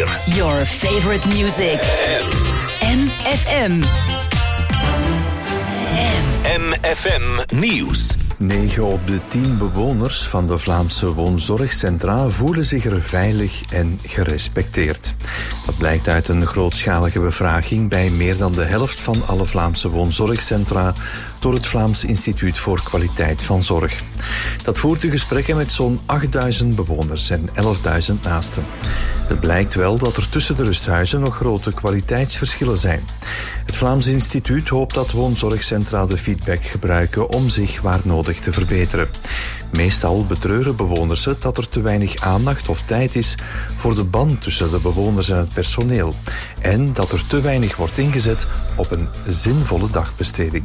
weer. Your favorite music. MFM. MFM Nieuws. 9 op de 10 bewoners van de Vlaamse woonzorgcentra voelen zich er veilig en gerespecteerd. Dat blijkt uit een grootschalige bevraging bij meer dan de helft van alle Vlaamse woonzorgcentra door het Vlaams Instituut voor Kwaliteit van Zorg. Dat voert de gesprekken met zo'n 8000 bewoners en 11.000 naasten. Het blijkt wel dat er tussen de rusthuizen nog grote kwaliteitsverschillen zijn. Het Vlaams Instituut hoopt dat woonzorgcentra de feedback gebruiken om zich waar nodig te verbeteren. Meestal betreuren bewoners het dat er te weinig aandacht of tijd is voor de band tussen de bewoners en het personeel en dat er te weinig wordt ingezet op een zinvolle dagbesteding.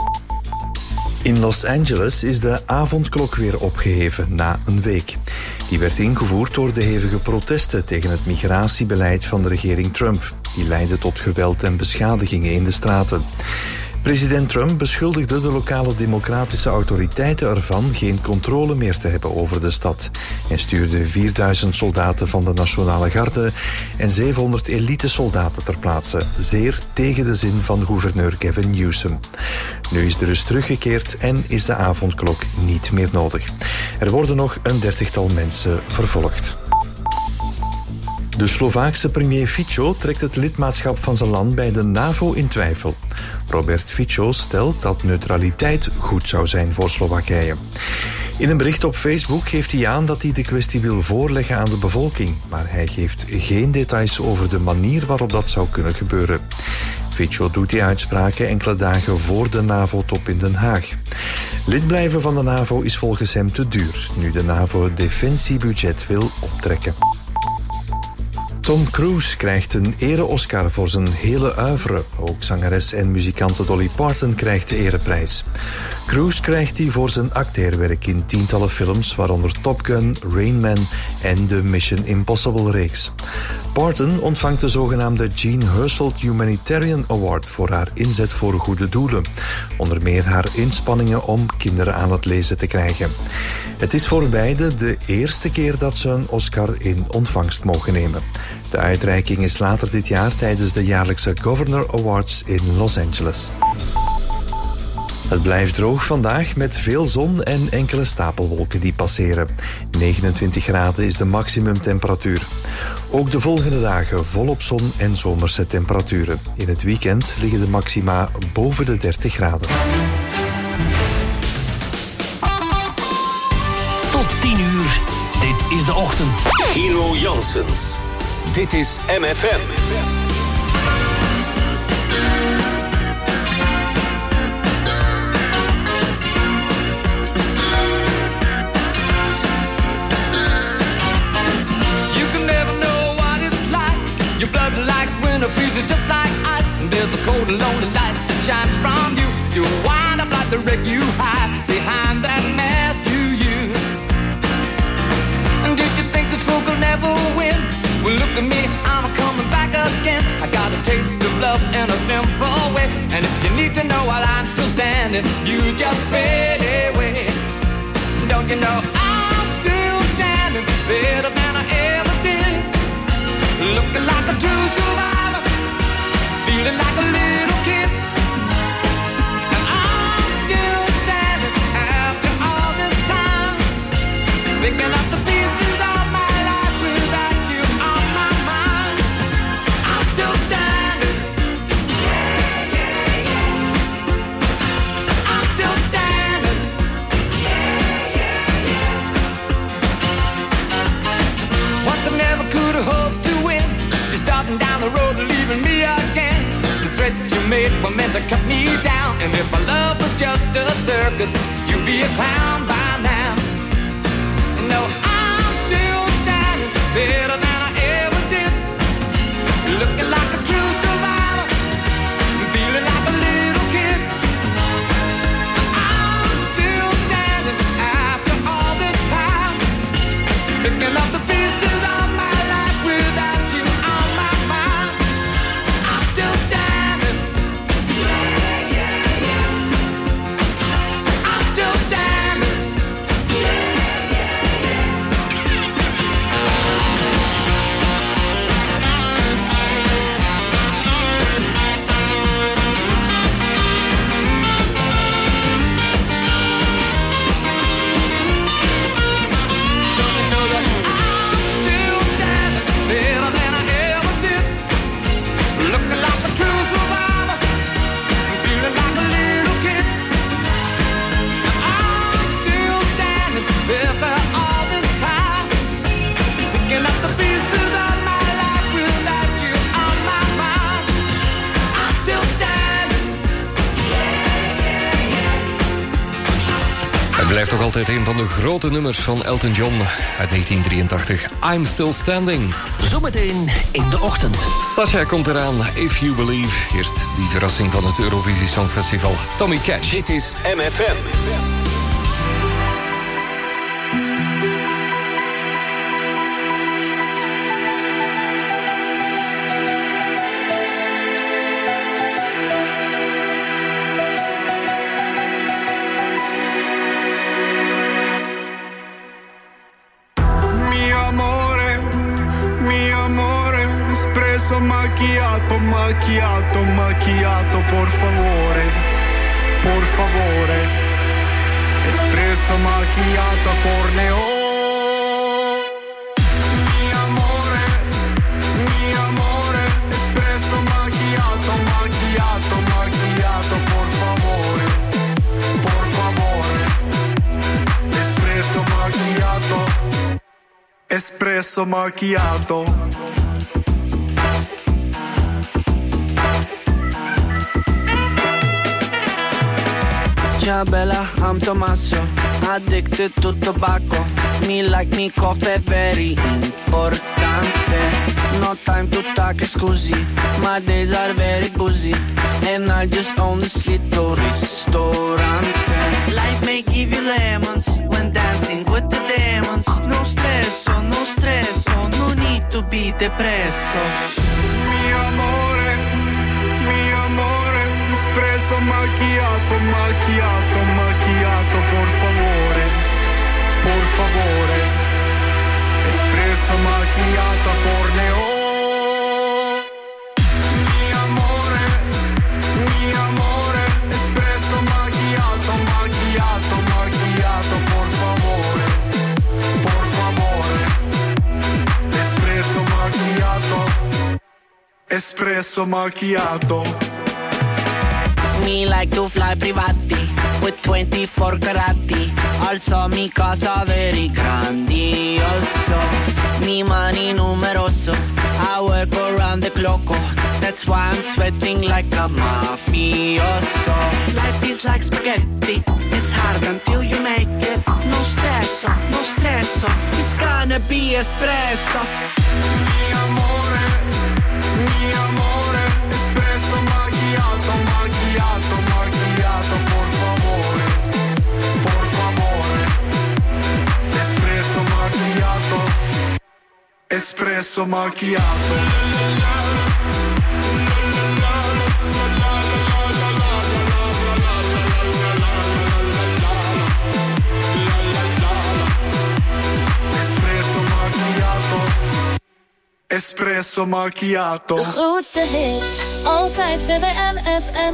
In Los Angeles is de avondklok weer opgeheven na een week. Die werd ingevoerd door de hevige protesten tegen het migratiebeleid van de regering Trump. Die leidde tot geweld en beschadigingen in de straten. President Trump beschuldigde de lokale democratische autoriteiten ervan geen controle meer te hebben over de stad en stuurde 4000 soldaten van de Nationale Garde en 700 elite-soldaten ter plaatse, zeer tegen de zin van gouverneur Gavin Newsom. Nu is de rust teruggekeerd en is de avondklok niet meer nodig. Er worden nog een 30-tal mensen vervolgd. De Slovaakse premier Fico trekt het lidmaatschap van zijn land bij de NAVO in twijfel. Robert Fico stelt dat neutraliteit goed zou zijn voor Slowakije. In een bericht op Facebook geeft hij aan dat hij de kwestie wil voorleggen aan de bevolking, maar hij geeft geen details over de manier waarop dat zou kunnen gebeuren. Fico doet die uitspraken enkele dagen voor de NAVO-top in Den Haag. Lid blijven van de NAVO is volgens hem te duur, nu de NAVO het defensiebudget wil optrekken. Tom Cruise krijgt een ere-Oscar voor zijn hele oeuvre. Ook zangeres en muzikante Dolly Parton krijgt de ereprijs. Cruise krijgt die voor zijn acteerwerk in tientallen films, waaronder Top Gun, Rain Man en de Mission Impossible-reeks. Parton ontvangt de zogenaamde Jean Hersholt Humanitarian Award voor haar inzet voor goede doelen. Onder meer haar inspanningen om kinderen aan het lezen te krijgen. Het is voor beide de eerste keer dat ze een Oscar in ontvangst mogen nemen. De uitreiking is later dit jaar tijdens de jaarlijkse Governor Awards in Los Angeles. Het blijft droog vandaag met veel zon en enkele stapelwolken die passeren. 29 graden is de maximumtemperatuur. Ook de volgende dagen volop zon en zomerse temperaturen. In het weekend liggen de maxima boven de 30 graden. Tot 10 uur. Dit is de ochtend. Gino Janssens. Dit is MFM. Your blood like winter freezes just like ice. And there's a cold and lonely light that shines from you. You wind up like the wreck you hide behind that mask you use. And did you think this fool could never win? Well, look at me, I'm coming back again. I got a taste of love in a simple way. And if you need to know while I'm still standing, you just fade away. Don't you know I'm still standing better than I ever did? Looking like a true survivor, feeling like a little kid. And I'm still standing after all this time, picking up the pieces of my life without you on my mind. I'm still standing, yeah, yeah, yeah. I'm still standing, yeah, yeah, yeah. Once I never could have hoped to win. You're starting down the road and leaving me again. The threats you made were meant to cut me down. And if my love was just a circus, you'd be a clown by now. No, I'm still standing better than I ever did. Looking like a true survivor, feeling like a little kid. I'm still standing after all this time, picking up the pieces of my life without you on my mind. I'm still standing, yeah, yeah, yeah. I'm still standing, blijft toch altijd een van de grote nummers van Elton John uit 1983. I'm Still Standing. Zometeen in de ochtend. Sasha komt eraan, If You Believe. Eerst die verrassing van het Eurovisie Songfestival. Tommy Cash. Dit is MFM. Macchiato, macchiato, macchiato, por favore, espresso macchiato, corneo. Mi amore, espresso macchiato, macchiato, macchiato, por favore, espresso macchiato, espresso macchiato. Ciao bella, I'm Tommaso, addicted to tobacco. Me like me coffee, very importante. No time to talk, scusi, my days are very busy. And I just own this little ristorante. Life may give you lemons when dancing with the demons. No stresso, no need to be depresso. Mi amore, espresso macchiato, macchiato, macchiato, por favore, espresso macchiato, corneo. Mi amore, espresso macchiato, macchiato, macchiato, por favore, espresso macchiato, espresso macchiato. Me like to fly privati with 24 carati. Also mi casa very grandioso. Mi money numeroso. I work around the clock. That's why I'm sweating like a mafioso. Life is like spaghetti. It's hard until you make it. No stresso, it's gonna be espresso. Mi amore, espresso macchiato, macchiato, macchiato, por favore, espresso macchiato, espresso macchiato. Espresso macchiato. De grootste hits, altijd weer bij MFM.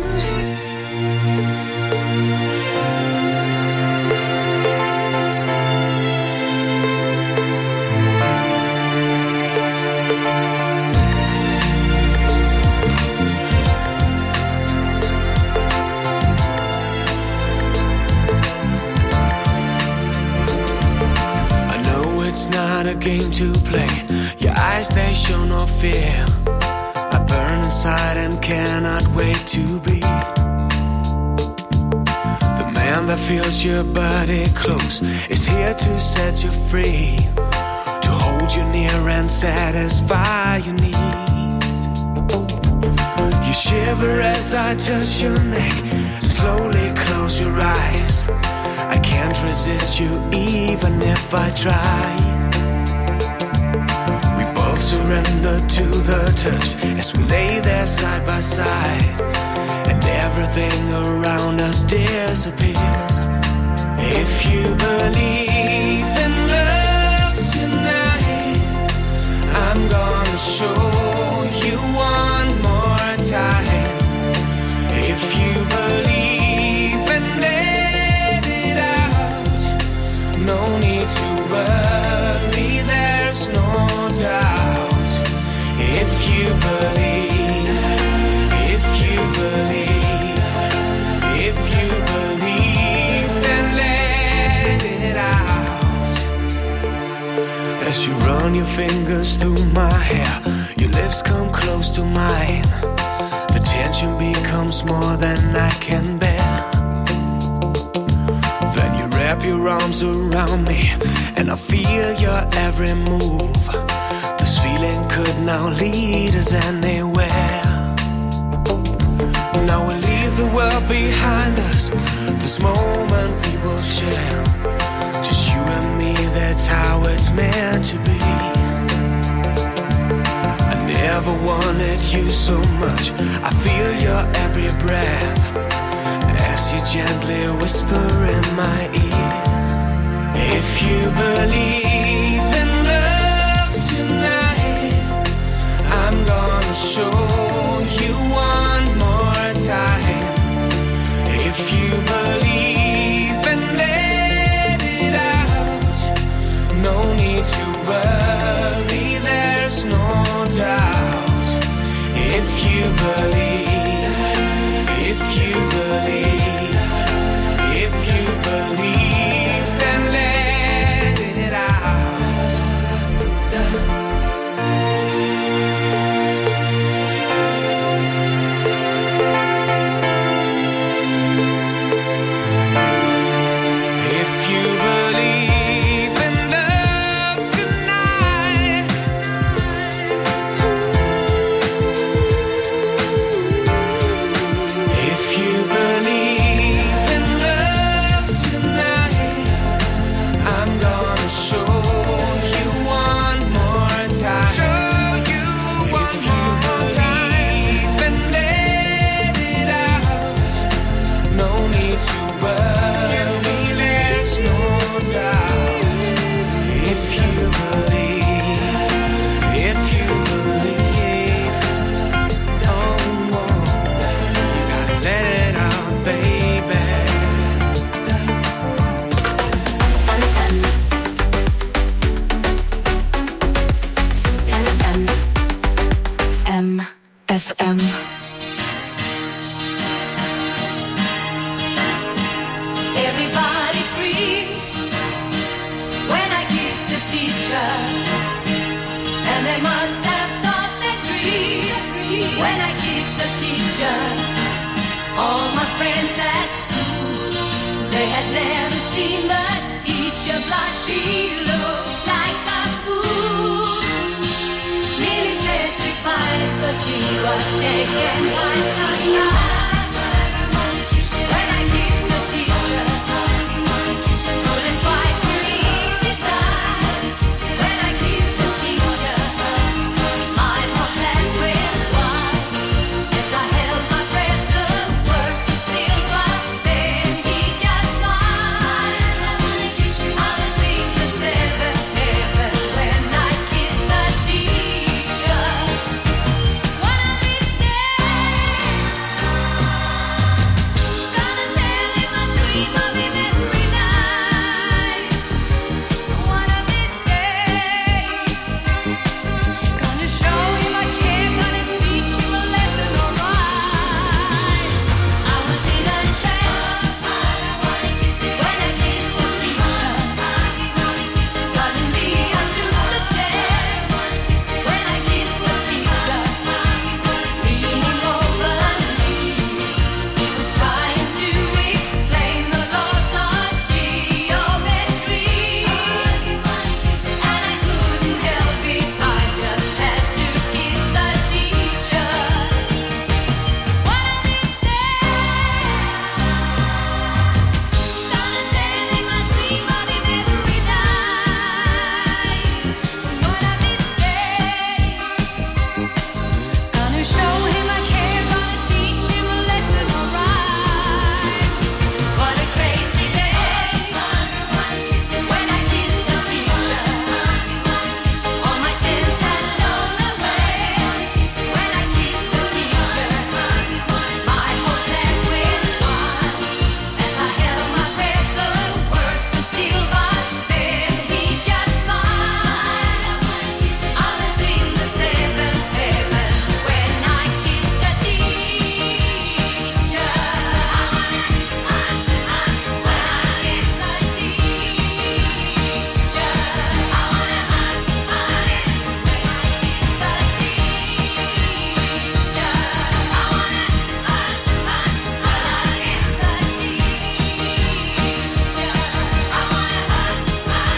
It's not a game to play. Your eyes, they show no fear. I burn inside and cannot wait to be the man that feels your body close, is here to set you free, to hold you near and satisfy your needs. You shiver as I touch your neck, slowly close your eyes. I can't resist you even if I try. We both surrender to the touch as we lay there side by side, and everything around us disappears. If you believe in love tonight, I'm gonna show you one more time. If you believe and let it out, no need to worry, there's no doubt. If you believe, if you believe, if you believe, then let it out. As you run your fingers through my hair, your lips come close to mine. The tension becomes more than I can bear. Then you wrap wrap your arms around me, and I feel your every move. This feeling could now lead us anywhere. Now we leave the world behind us. This moment we will share. Just you and me, that's how it's meant to be. I never wanted you so much. I feel your every breath as you gently whisper in my ear. If you believe in love tonight, I'm gonna show you one more time. If you believe and let it out, no need to worry, there's no doubt. If you believe, if you believe, if you believe, then let it out. If you believe in love tonight, if you believe in love tonight, I'm gonna show you one more time. Show you one more time. And let it out. No need to worry, there's no doubt. If you believe, if you believe, oh, you gotta let it out, baby. FM. Everybody scream when I kissed the teacher, and they must have thought that dream when I kissed the teacher. All my friends at school, they had never seen the teacher blush. She looked like a fool, nearly petrified, 'cause he was taken by surprise. When I kissed the teacher, couldn't quite believe his eyes. When I kissed the teacher, my whole class went wild. As I held my breath, the words stood still, but then he just smiled. I was in the seventh heaven when I kissed the teacher. One of these days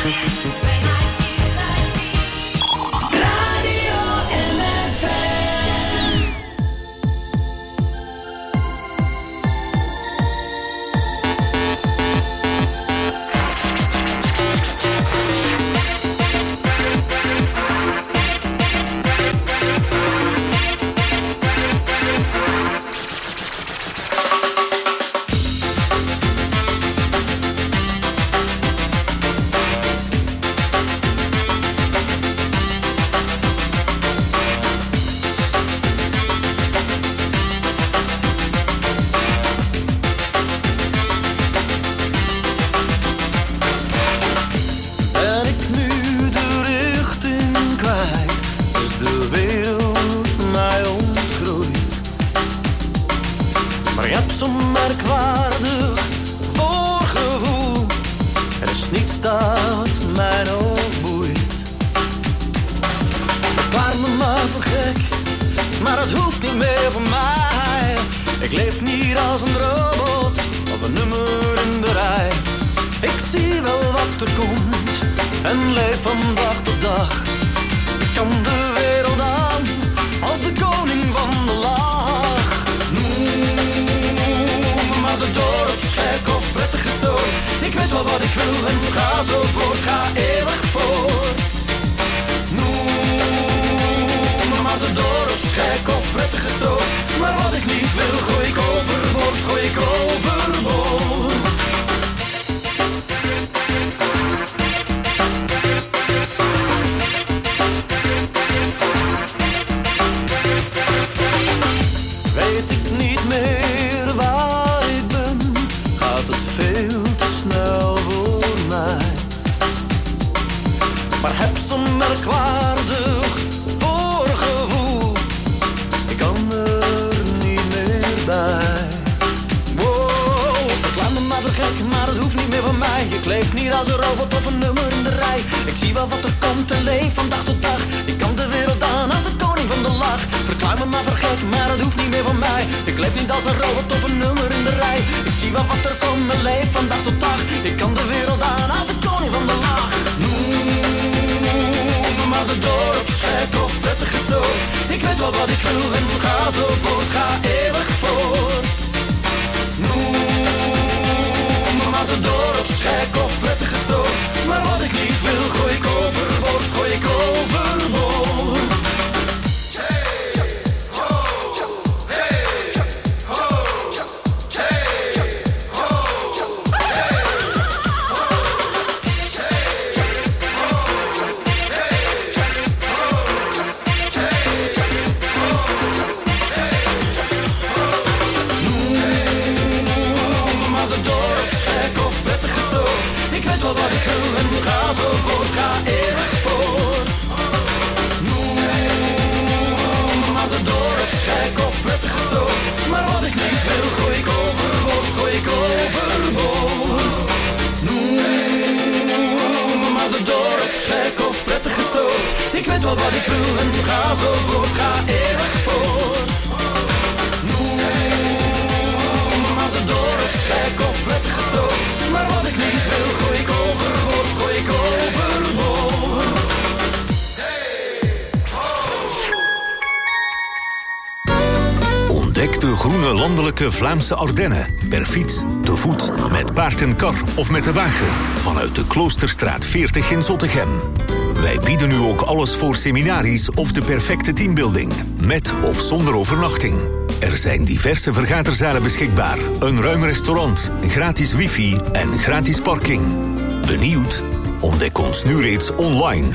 Vlaamse Ardennen. Per fiets, te voet, met paard en kar of met de wagen. Vanuit de Kloosterstraat 40 in Zottegem. Wij bieden u ook alles voor seminaries of de perfecte teambuilding. Met of zonder overnachting. Er zijn diverse vergaderzalen beschikbaar. Een ruim restaurant, gratis wifi en gratis parking. Benieuwd? Ontdek ons nu reeds online.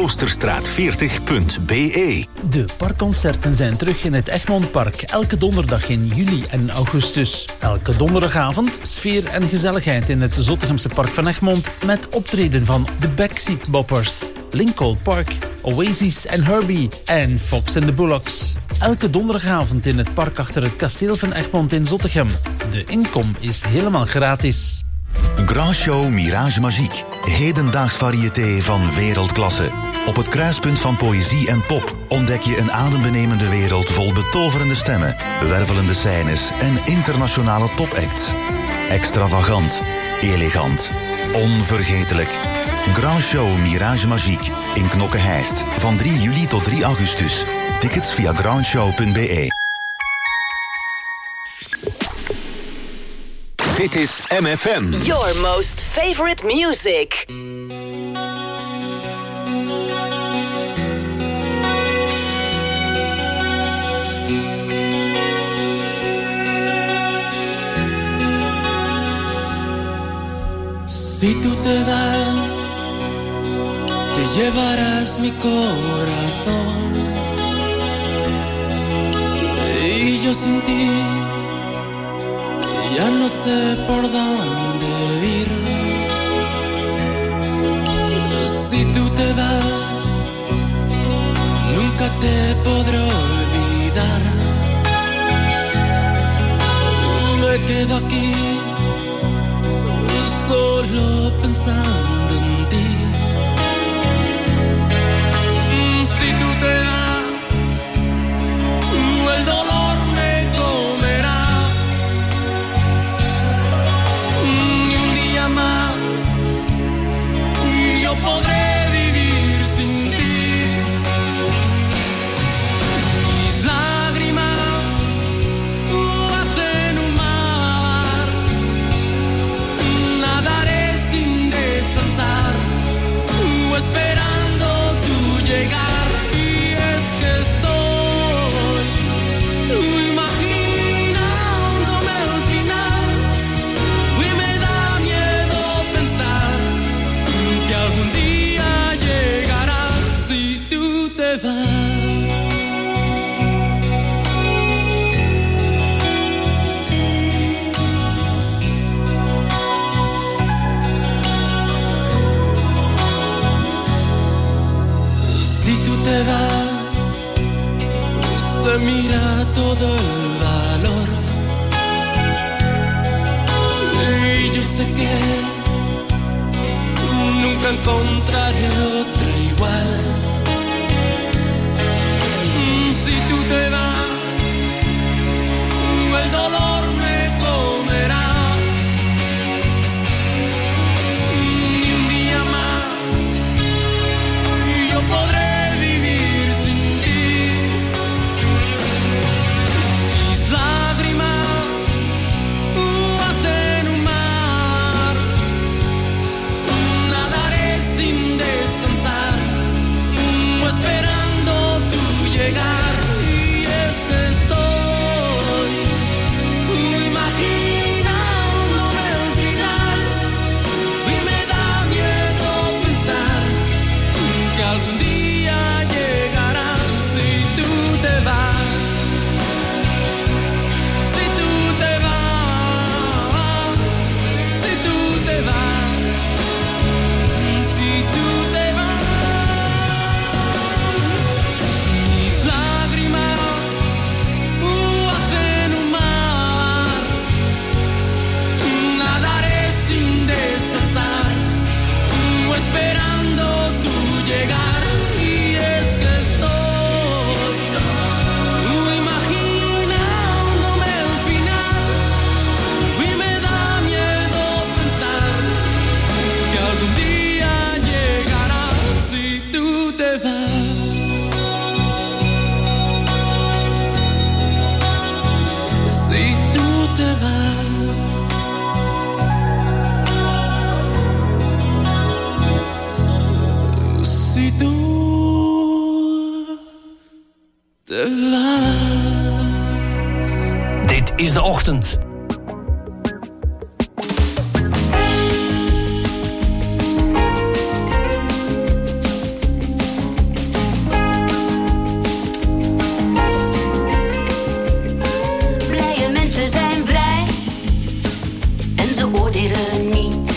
Kloosterstraat40.be. De parkconcerten zijn terug in het Egmondpark. Elke donderdag in juli en augustus. Elke donderdagavond sfeer en gezelligheid in het Zottegemse Park van Egmond. Met optreden van de Backseat Boppers, Lincoln Park, Oasis en Herbie en Fox and the Bullocks. Elke donderdagavond in het park achter het kasteel van Egmond in Zottegem. De inkom is helemaal gratis. Grand Show Mirage Magique. Hedendaags variété van wereldklasse. Op het kruispunt van poëzie en pop ontdek je een adembenemende wereld vol betoverende stemmen, wervelende scènes en internationale topacts. Extravagant, elegant, onvergetelijk. Grand Show Mirage Magique in Knokke-Heist. Van 3 juli tot 3 augustus. Tickets via grandshow.be. Dit is MFM. Your most favorite music. Si tú te vas, te llevarás mi corazón. Y yo sin ti ya no sé por dónde ir. Si tú te vas, nunca te podré olvidar. Me quedo aquí solo pensando en ti. Si tú te vas, el dolor me comerá. Ni un día más yo podré vivir sin ti. Mis lágrimas hacen un mar. Nadaré sin descansar, esperando tu llegar. Y es que estoy imaginándome al final. Y me da miedo pensar que algún día llegarás si tú te vas. Si tú te vas, se mira todo el valor. Y yo sé que nunca encontraré otra igual. Si tú te vas, el dolor me comerá. Ni un día más yo podré vivir sin ti. Mis lágrimas hacen un mar. Nadaré sin descansar, esperando tu llegar. Y es que estoy imaginándome al final. Y me da miedo pensar que algún día llegarás si tú te vas. Si tú te vas, si tú te vas, si tú te vas. Mis lágrimas hacen un mar. Nadaré sin descansar, esperando tu llegar. Y es que estoy imaginándome al final. Y me da miedo pensar que algún día llegarás si tú te vas. Si tú te vas. Si tú te vas. Dit is de ochtend. Blije mensen zijn vrij en ze oordelen niet.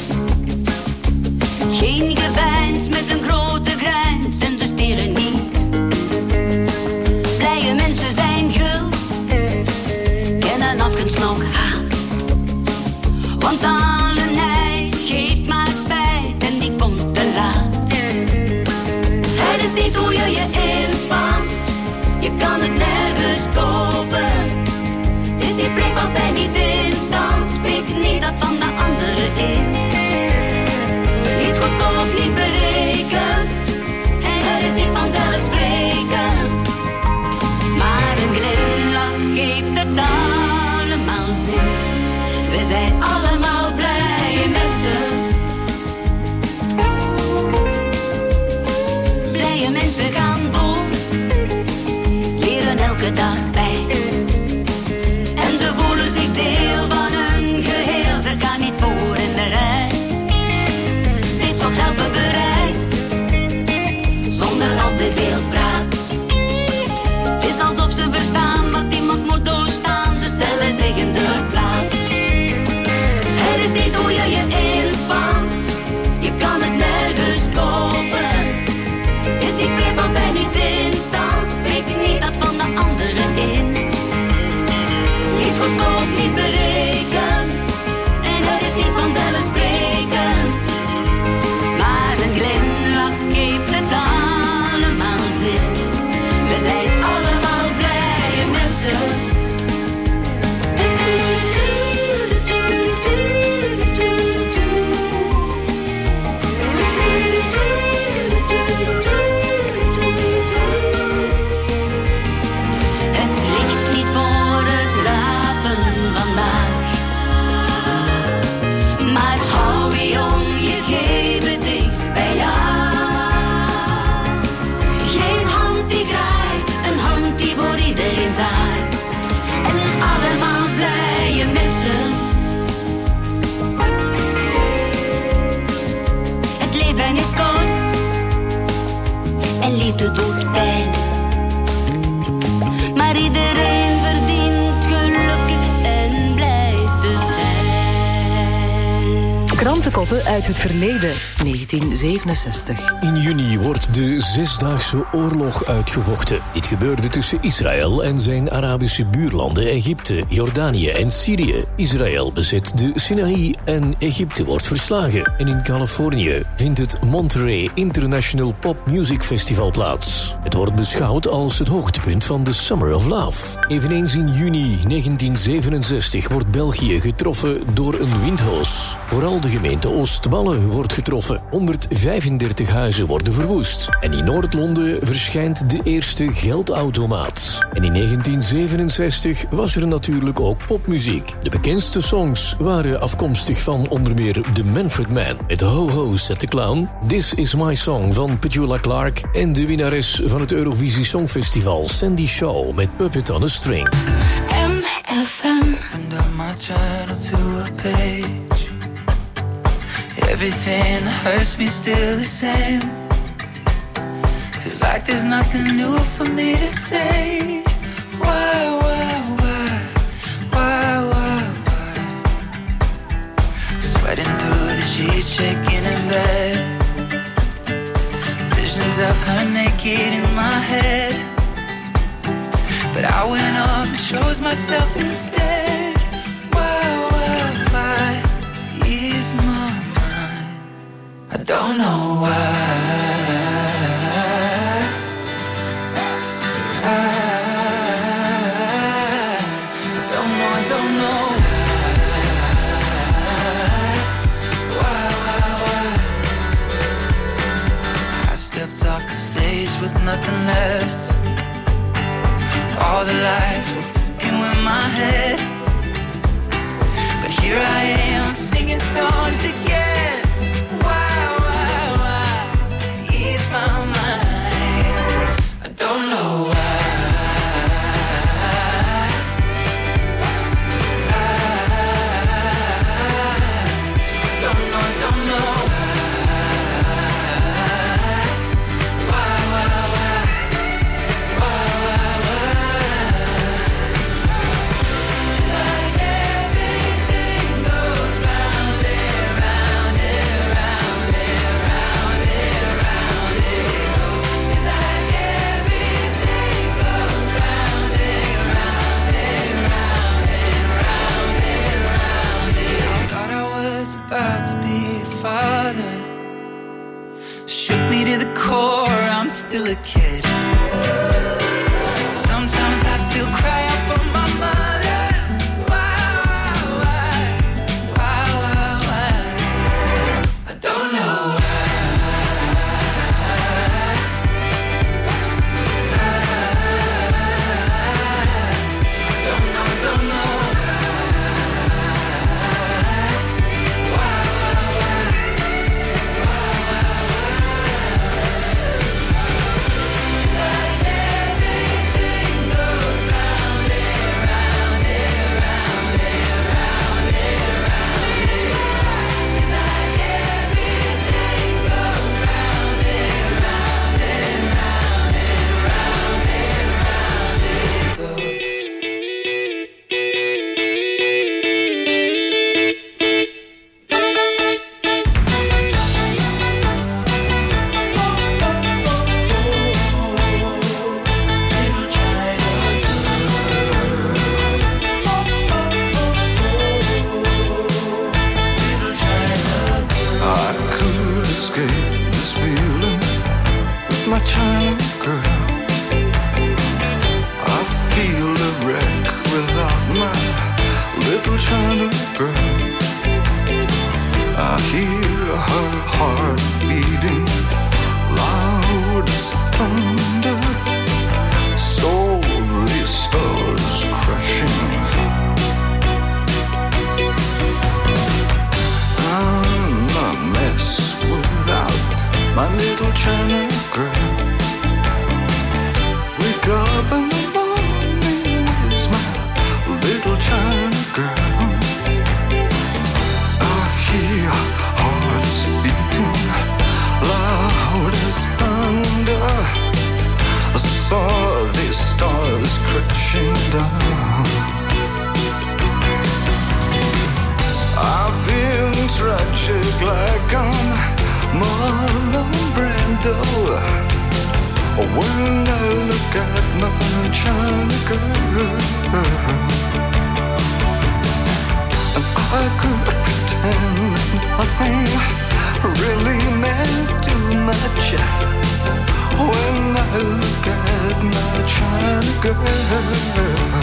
Geen geveins met een grote grijns en ze stelen niet. Blije mensen zijn gul, kennen afgunst nog haat. elke dag bij. En ze voelen zich deel van een geheel. Ze gaan niet voor in de rij. Steeds wat helpen bereid, zonder al te veel praat. Het is alsof ze verstaan wat iemand moet doorstaan. Ze stellen zich in de plaats. Het is niet hoe je je inspant, je kan het nergens kopen. Het is die kreeg van ben niet in stand, prik niet dat van de anderen in. Niet goedkoop, niet berekend, en het is niet vanzelfsprekend. Maar een glimlach geeft het allemaal zin. We zijn allemaal blije mensen. Liefde doet pijn, maar iedereen verdient gelukkig en blij te zijn. Krantenkoppen uit het verleden, 1967. In juni wordt de Zesdaagse Oorlog uitgevochten. Dit gebeurde tussen Israël en zijn Arabische buurlanden Egypte, Jordanië en Syrië. Israël bezet de Sinaï en Egypte wordt verslagen. En in Californië vindt het Monterey International Pop Music Festival plaats. Het wordt beschouwd als het hoogtepunt van de Summer of Love. Eveneens in juni 1967 wordt België getroffen door een windhoos. Vooral de gemeente Oostmalle wordt getroffen. 135 huizen worden verwoest. En in Noord-Londen verschijnt de eerste geldautomaat. En in 1967 was er natuurlijk ook popmuziek. De bekendste songs waren afkomstig van onder meer The Manfred Man met Ho Ho Said the Clown, This Is My Song van Petula Clark en de winnares van het Eurovisie Songfestival Sandy Shaw met Puppet on a String. MFM. And on my journal to a page. Everything that hurts me still the same. Feels like there's nothing new for me to say. Why? Sweating through the sheets, shaking in bed. Visions of her naked in my head. But I went off and chose myself instead. Why is my mind? I don't know why. I don't know why. I stepped off the stage with nothing left. All the lights were fucking with my head. But here I am singing songs again. Why ease my mind? I don't know why. I'm still a kid. Sometimes I still cry out for my mother. Why? I don't know don't know. my China girl. I feel a wreck without my little China girl. I hear her heart beating loud as thunder. So the stars crashing. I'm a mess without my little China girl. Wake up in the morning with my little China girl. I hear hearts beating loud as thunder. I saw the stars crashing down. I feel tragic like I'm Marlon Brando when I look at my China girl. And I could pretend nothing really meant too much when I look at my China girl.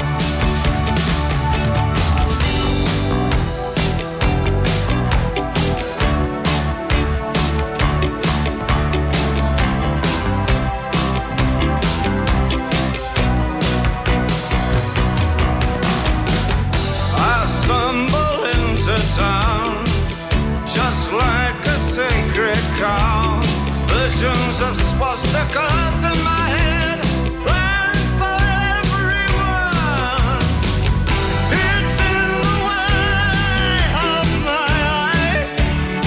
Town, just like a sacred cow. Visions of swastikas in my head, plans for everyone. It's in the way of my eyes.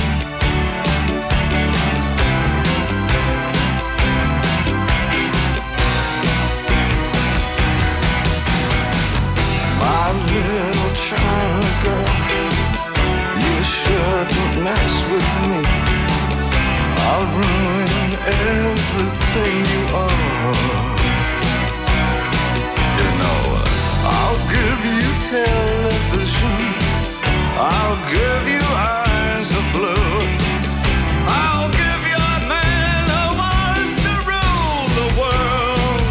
My little China girl, shouldn't mess with me. I'll ruin everything you are. You know, I'll give you television. I'll give you eyes of blue. I'll give you a man who wants to rule the world.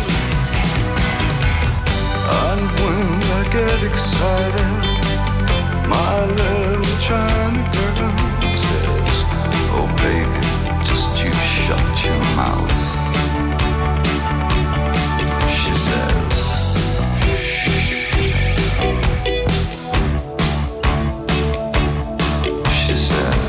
And when I get excited, my little China girl says, oh baby, just you shut your mouth. She says, she says,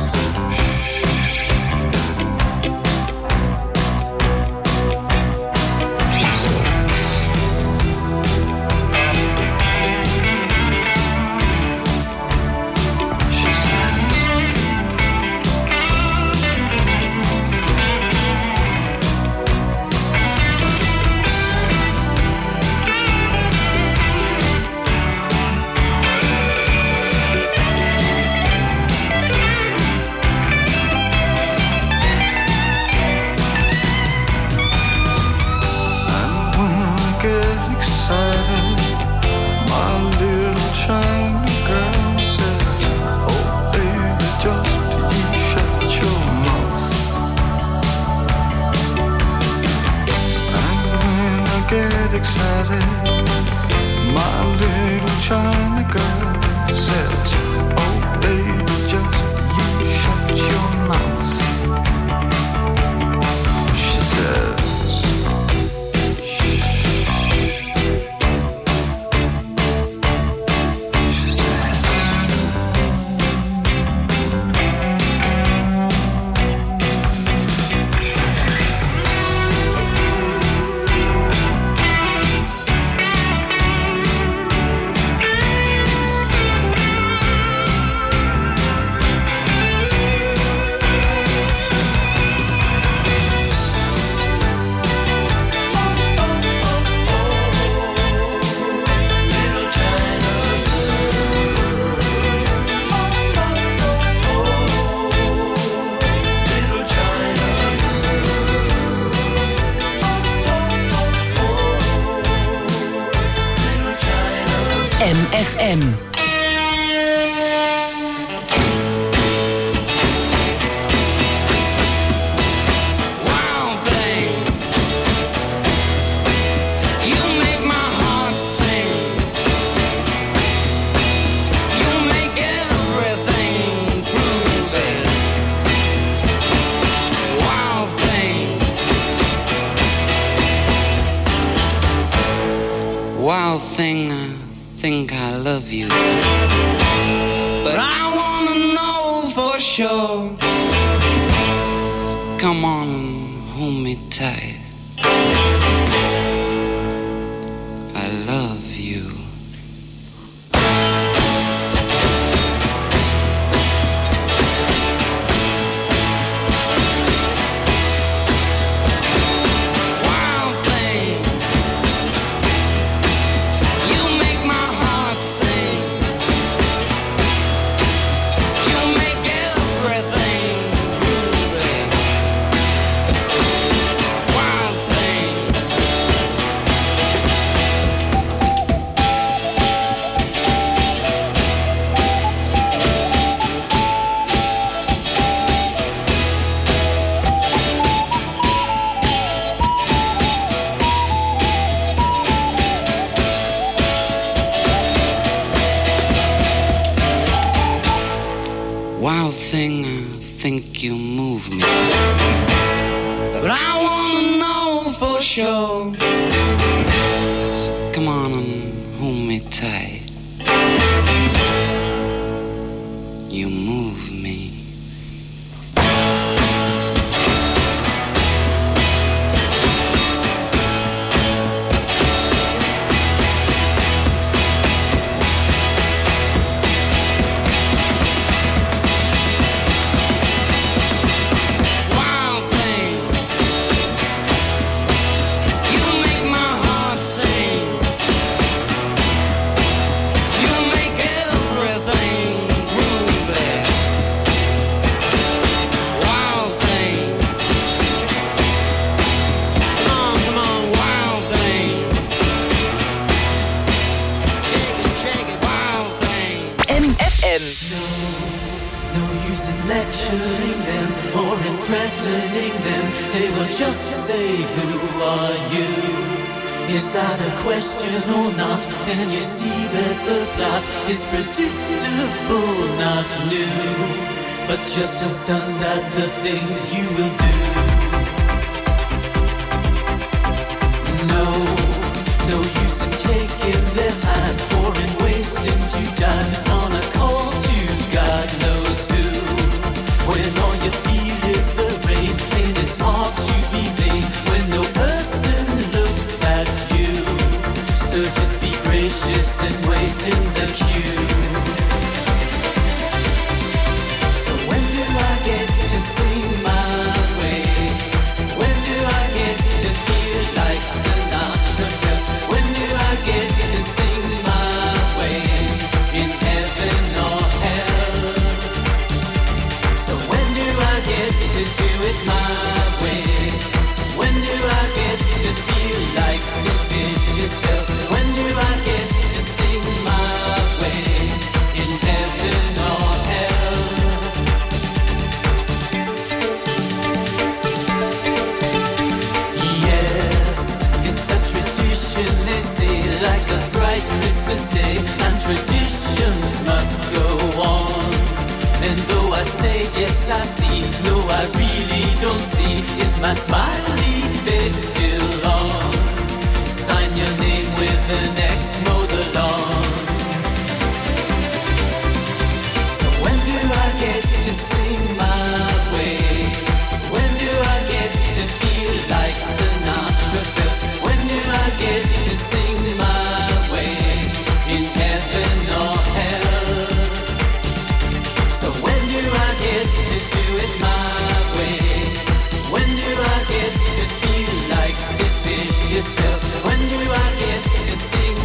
excited, my little China girl says, oh baby, just you shut your mouth. She says, shh. She says, MFM. One thing you. But I wanna know for sure. So come on and hold me tight. I love you. Wild thing, I think you move me. But I wanna know for sure. So come on and hold me tight. You move me. No use in lecturing them or in threatening them. They will just say, who are you? Is that a question or not? And you see that the plot is predictable, not new, but just as stunned at the things you will do. No use in taking their time or in wasting 2 times on a call to God knows who. When all you feel is the rain and it's hard to be vain when no person looks at you. So just be gracious and wait in the queue. So when do I get to sing my way? When do I get to feel like Sinatra? When do I get to sing my way in heaven or hell? So when do I get to do it my way? When do I get to feel like Sid Vicious felt? When do I get to sing my way in heaven or hell? Yes, it's a tradition, they say, like a bright Christmas day, and traditions must go on. And though I say yes I see, no I really don't see, is my smiley face still on? Sign your name with an X, mow the lawn. So when do I get to sing my way? When do I get to feel like Sinatra felt? When do I get to sing my way in heaven or hell? So when do I get to do it my way? When do I get to feel like Sid Vicious felt? When do I get to sing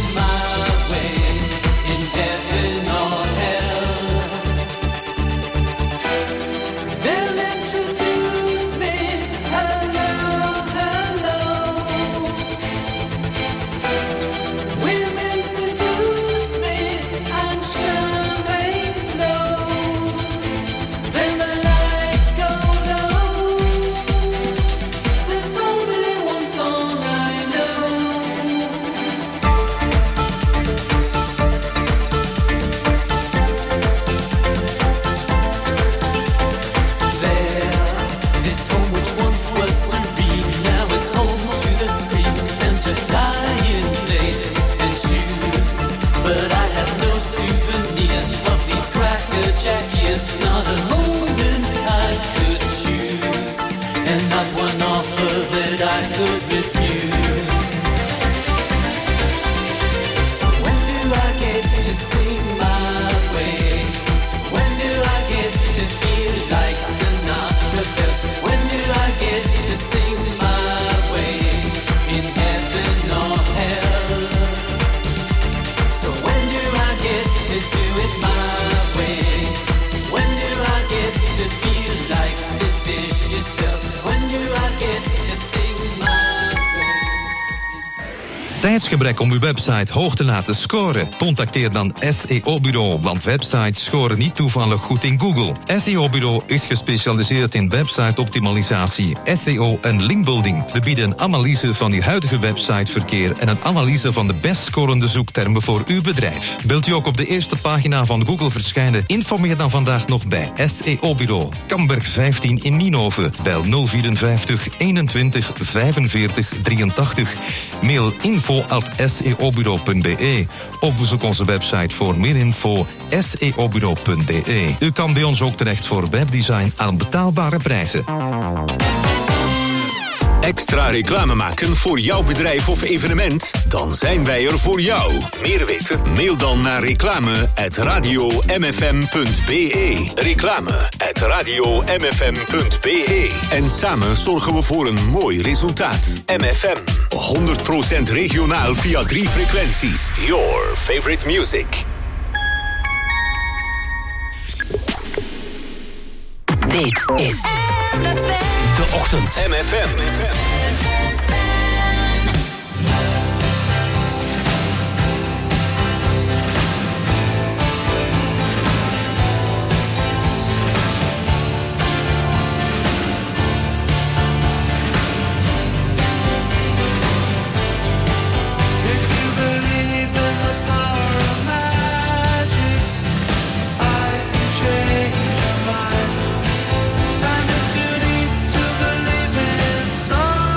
and not one offer that I could refuse. So when do I get to sing my way? When do I get to feel like Sinatra felt? When do I get to sing my way in heaven or hell? So when do I get to do it my way? When do I get to feel like Sid Vicious felt? When do I get to sing my way? Tijdsgebrek om uw website hoog te laten scoren? Contacteer dan SEO-bureau, want websites scoren niet toevallig goed in Google. SEO-bureau is gespecialiseerd in website-optimalisatie, SEO en linkbuilding. We bieden een analyse van uw huidige websiteverkeer en een analyse van de best scorende zoektermen voor uw bedrijf. Wilt u ook op de eerste pagina van Google verschijnen? Informeer dan vandaag nog bij SEO-bureau. Kamberg 15 in Nienhoven. Bel 054 21 45 83. Mail info@seobureau.be of bezoek onze website voor meer info seobureau.be. U kan bij ons ook terecht voor webdesign aan betaalbare prijzen. Extra reclame maken voor jouw bedrijf of evenement? Dan zijn wij er voor jou. Meer weten? Mail dan naar reclame@radiomfm.be. Reclame@radiomfm.be. En samen zorgen we voor een mooi resultaat. MFM. 100% regionaal via 3 frequenties. Your favorite music. Dit is De Ochtend. MFM. Song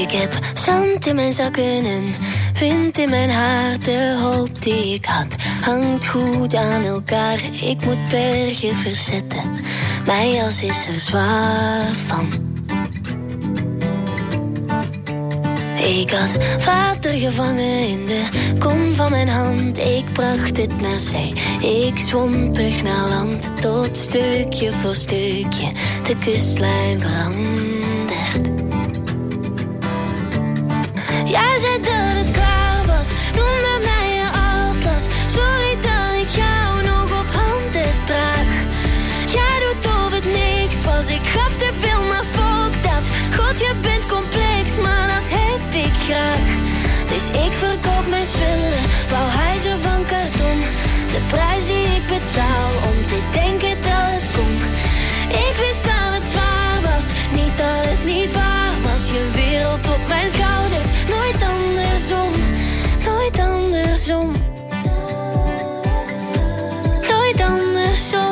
Ik heb zand in mijn zakken en wind in mijn haar. De hoop die ik had hangt goed aan elkaar. Ik moet bergen verzetten, mijn jas is er zwaar van. Ik had water gevangen in de kom van mijn hand. Ik bracht het naar zee, ik zwom terug naar land. Tot stukje voor stukje de kustlijn verandert. Jij zei dat het klaar was, noemde mij je atlas. Sorry dat ik jou nog op handen draag. Jij doet of het niks was, ik gaf te veel, maar fuck dat. God, je bent complex, maar dat heb ik graag. Dus ik verkoop mijn spullen, wou huizen van karton. De prijs die ik betaal om te denken dat het kon. Ik wist dat het zwaar was, niet dat het niet waar was. Je wereld op mijn schouders, nooit andersom, nooit andersom. Nooit andersom.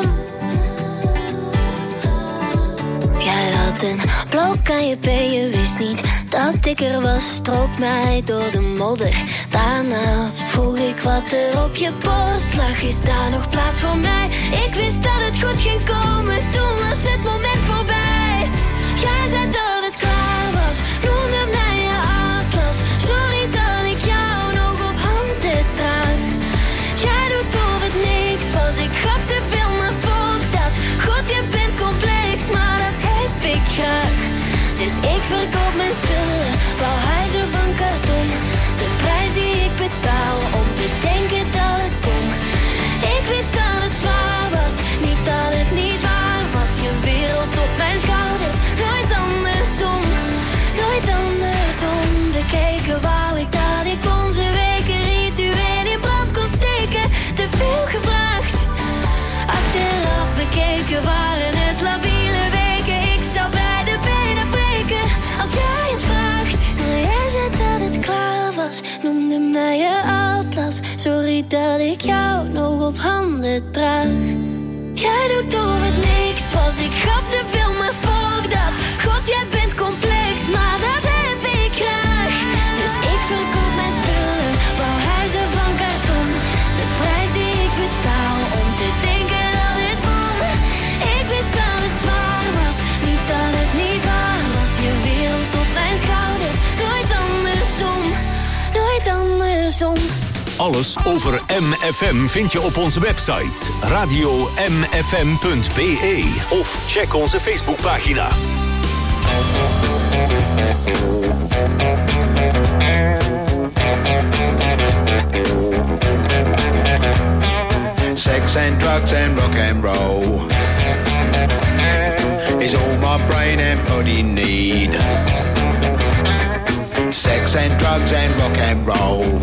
Jij had een blok aan je been, je wist niet dat ik er was. Strook mij door de modder. Daarna vroeg ik wat er op je borst lag. Is daar nog plaats voor mij? Ik wist dat het goed ging komen, toen was het moment voorbij. Jij zei dat het klaar was, noemde mij je atlas. Sorry dat ik jou nog op handen draag. Jij doet of het niks was, ik gaf te veel, maar fuck dat. God, je bent complex, maar dat heb ik graag. Dus ik verkoop mijn spullen, wou huizen van karton. De prijs die ik betaal om te denken dat het kon. Ik wist dat het zwaar was, niet dat het niet waar was. Je wereld op mijn schouders, nooit andersom, nooit andersom. Bekeken wou ik dat ik onze weken ritueel in brand kon steken. Te veel gevraagd, achteraf bekeken waren het labiele weken. Ik zou bij de benen breken als jij het vraagt. Maar jij zei dat het klaar was, noemde mij je atlas. Sorry dat ik jou nog op handen draag. Jij doet of het niks was, ik gaf te veel, maar fuck dat. God, jij bent complex, maar dat heb ik graag. Dus ik verkoop mijn spullen, wou huizen van karton. De prijs die ik betaal om te denken dat het kon. Ik wist dat het zwaar was, niet dat het niet waar was. Je wereld op mijn schouders, nooit andersom, nooit andersom. Alles over MFM vind je op onze website radio.mfm.be of check onze Facebookpagina. Sex and drugs and rock and roll is all my brain and body need. Sex and drugs and rock and roll.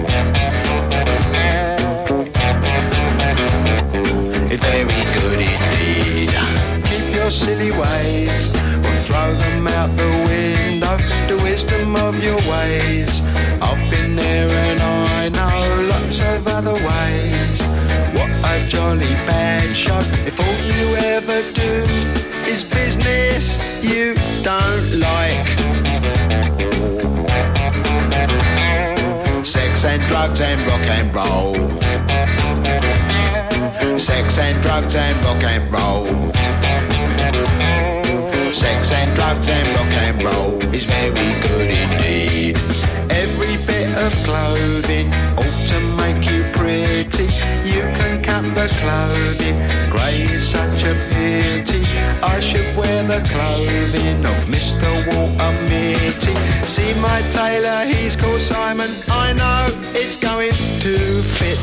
It's very good indeed. Keep your silly ways or throw them out the window. The wisdom of your ways. I've been there and I know lots of other ways. What a jolly bad show. If all you ever do is business you don't like. Sex and drugs and rock and roll. Sex and drugs and rock and roll. Sex and drugs and rock and roll is very good indeed. Every bit of clothing ought to make you pretty. You can cut the clothing, grey is such a pity. I should wear the clothing of Mr. Walter Mitty. See my tailor, he's called Simon. I know it's going to fit.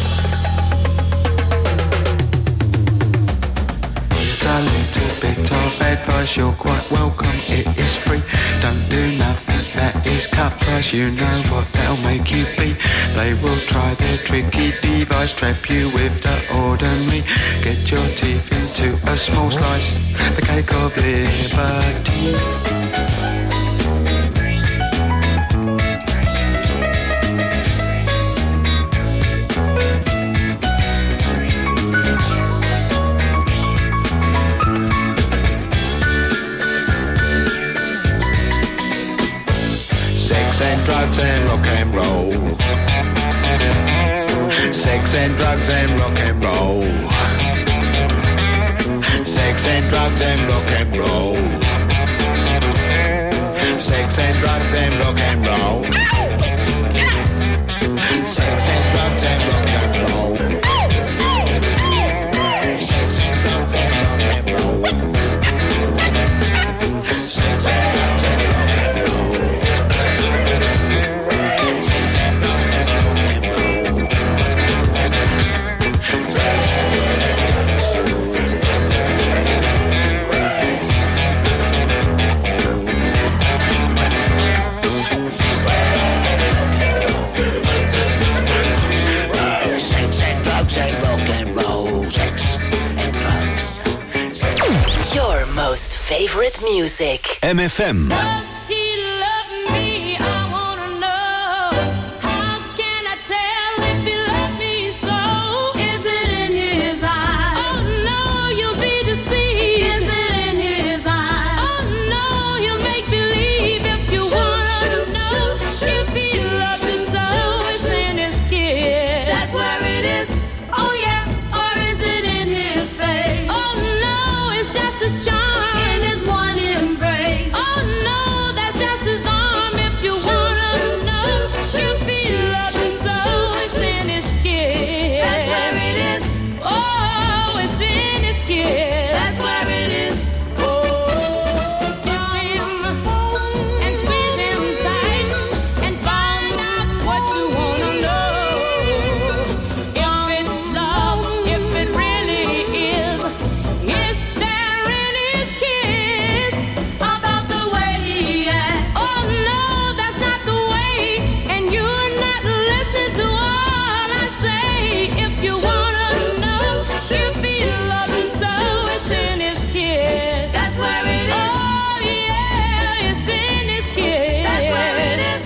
A little bit of advice, you're quite welcome, it is free. Don't do nothing that is cut price, you know what they'll make you be. They will try their tricky device, trap you with the ordinary. Get your teeth into a small slice, the cake of liberty. and drugs and rock and roll. Sex and drugs and rock and roll. Sex and drugs and rock and roll. Sex and drugs and rock and roll. Sex and drugs and rock and roll. Sex and drugs and rock and roll. Sex and drugs and rock and roll. Sex and drugs and rock and roll. Sex and drugs and rock and roll. Sex and drugs. Your most favorite music. MFM. Does he love me? I wanna know. How can I tell if he loves me so? Is it in his eyes? Oh no, you'll be deceived. Is it in his eyes? Oh no, he'll make believe if you wanna know. If he loves you so, it's in his kiss. That's where it is. Oh yeah, or is it in his face? Oh no, it's just his charm in his one embrace. Oh no, that's just his arm if you wanna know. If he loves you so, it's in his kiss. That's where it is. Oh, it's in his kiss. That's where it is. Oh, kiss him and squeeze him tight and find out what you wanna know. If it's love, if it really is there in his kiss about the way he acts? Oh no, that's not the way, and you're not listening to all I say. If you wanna know if he loves you so, it's in his kiss. That's where it is. Oh yeah, it's in his kiss. That's where it is.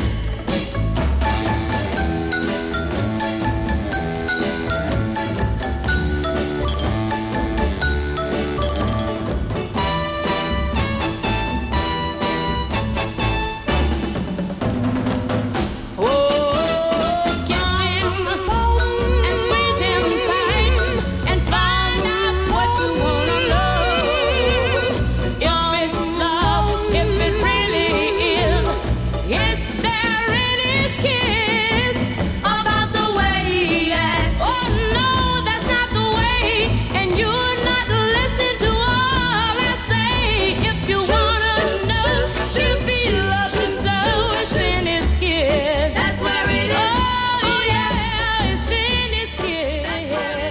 Oh, kiss him and squeeze him tight and find out what you wanna know. If it's love, if it really is there in his kiss about the way he acts? Oh no, that's not the way, and you're not listening to all I say. If you wanna know if he loves you so, it's in his kiss. That's where it is. Oh yeah, it's in his kiss.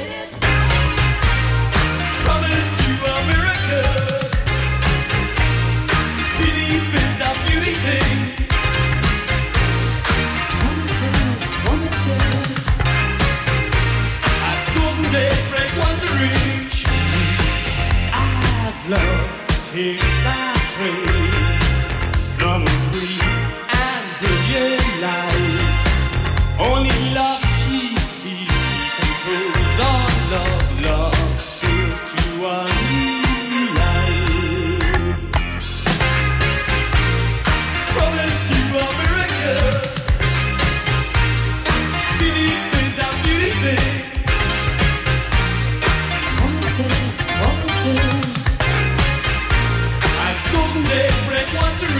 Promise to America. Belief is a beauty thing. Promises, promises. As golden days break wandering, as love takes our train, summer breeze and brilliant light. Only love she sees, she controls all love. Love sails to a new life. Promise to America. Belief is a beauty thing. Promises, promises. As golden days break wandering.